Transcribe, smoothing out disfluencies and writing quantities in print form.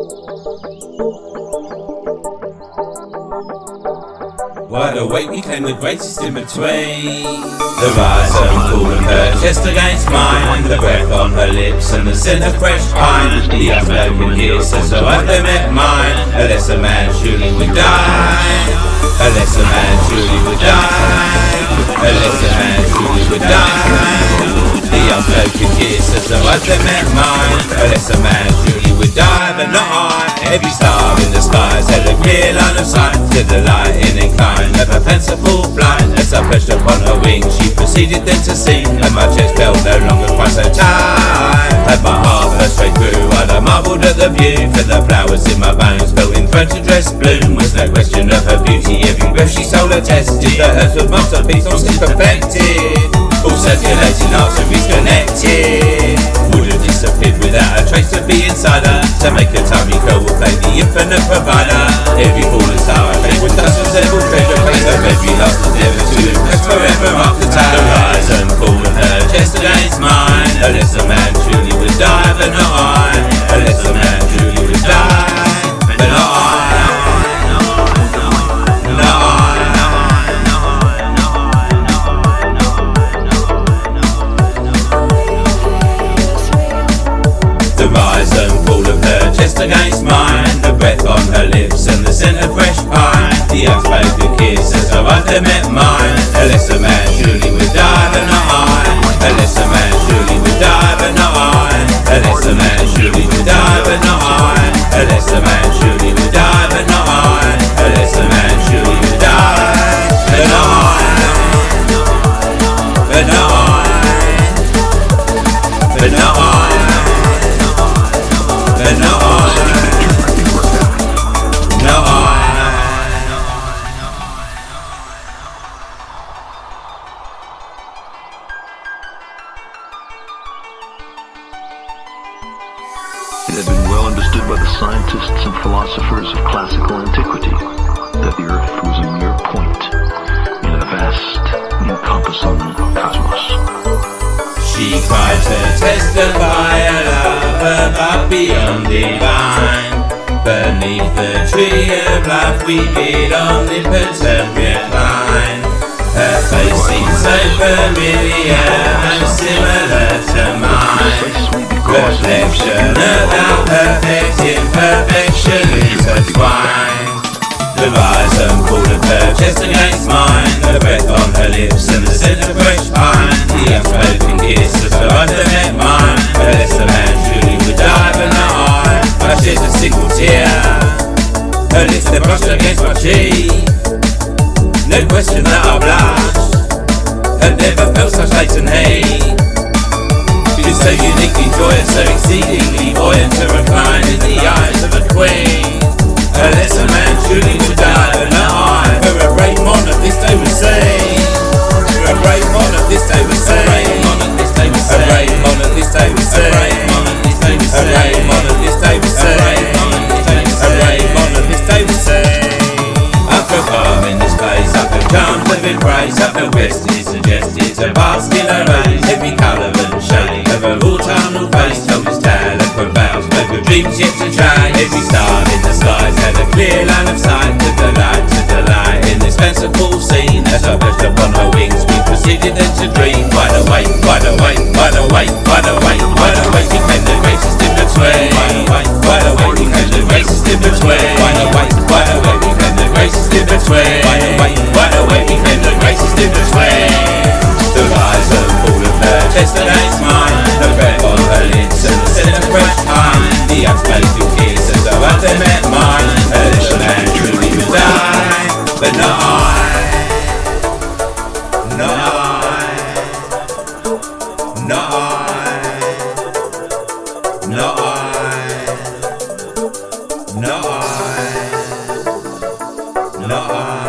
Wide awake became the greatest in between. The rise and fall of her chest against mine, the breath on her lips and the scent of fresh pine. The unspoken kisses so I've met mine. Unless a man surely would die. Unless a man surely would die. Unless a man surely would die. The unspoken kisses so I've met mine. Unless a man surely would die, but not I. Every star in the skies had a clear line of sight to the light in incline of a fanciful flight. As I pressed upon her wings, she proceeded then to sing, and my chest felt no longer quite so tight. Had my heart burst straight through, while I marvelled at the view, for the flowers in my bones felt enthroned to dress bloom. Was no question of her beauty, every breath she soul attested that hers was masterpiece, not still perfected. All circulating arteries connected, would have disappeared without a trace to be inside her. To make a tummy curl will play the infinite provider. Every fallen star I played with dust was ever treasure. Place of every lost was never to rest forever after time. The rise and fall of her chest against mine. Unless a man truly would die, but not I. Unless a man truly would die, but not I. The rise and fall of her chest against mine, the breath on her lips and the scent of fresh pine. The unspoken kisses so I've met mine. Unless a man surely would die, but not I. Unless a man surely would die, but not I. Unless a man surely would die, but not I. Unless a man surely would die, but not I. Unless a man surely would die, but not I. But not I. But not I. But no I, no I. It had been well understood by the scientists and philosophers of classical antiquity that the Earth was a mere point in a vast, encompassing cosmos. She cried to testify a love above beyond divine. Beneath the tree of life we bid omnipotent recline. Her face seemed so familiar and similar to mine. Reflection of our perfect imperfection intertwined. The rise and fall of her chest against mine, the breath on her lips and the scent of fresh pine. The unspoken kiss of her met mine. Unless a man truly would die, but not I shed a single tear. Her lips they brushed against my cheek. No question that I blushed. Had never felt such latent hate. She's so uniquely joyous, so exceedingly buoyant to recline in the eyes of a queen. Unless a man truly would die, but not I. For a brave monarch this day would say. For a brave monarch this day would say. A brave monarch this day would say. A brave monarch this day would say. A brave monarch this day would say. A brave monarch this day would say. I feel calm in this place, I feel calm to embrace. I feel rested, suggested to bask in her rays. Every colour and shade of her autumnal face told its tale and prevails over dreams yet to try. Every star in the skies had a clear line of sight to delight in this fanciful scene. As I burst upon her wings we proceeded then to dream. Wide awake, wide awake, wide awake, wide awake, wide awake became the greatest in between. Wide awake became the greatest in between. Wide awake became the greatest in between. Wide awake became the greatest in between. The rise and fall of her chest against mine, the breath on her lips and the scent of fresh pine. The unspoken kiss as though I'd met mine. Unless a man truly would die, but not I. Not I. Not I. Not I. Not I. Not I.